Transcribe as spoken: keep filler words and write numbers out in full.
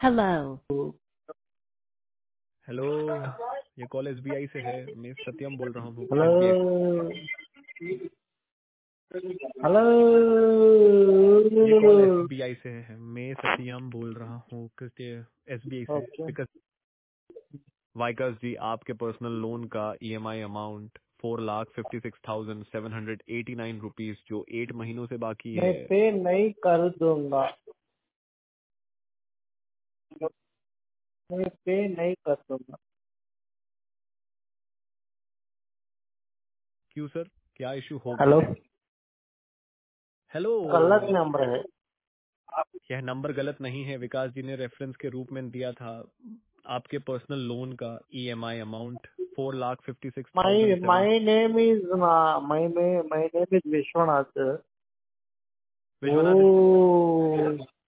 Hello. Hello, ये call SBI से है। मैं सत्यम बोल रहा हूँ हेलो एसबीआई। हेलो ये कॉल एसबीआई से है। मैं सत्यम बोल रहा हूँ एसबीआई से। ओके। विकास वाइकास जी, आपके पर्सनल लोन का EMI amount four lakh fifty six thousand seven hundred eighty nine rupees जो एट महीनों से बाकी मैं है। पे नहीं कर दूंगा, मैं पे नहीं कर दूंगा। क्यों सर, क्या इशू हो गया हेलो, है? हेलो, गलत नंबर है। यह नंबर गलत नहीं है। विकास जी ने रेफरेंस के रूप में दिया था। आपके पर्सनल लोन का EMI amount four lakh fifty six thousand my seven. My name is my my name is Vishwanath. Vishwanath, O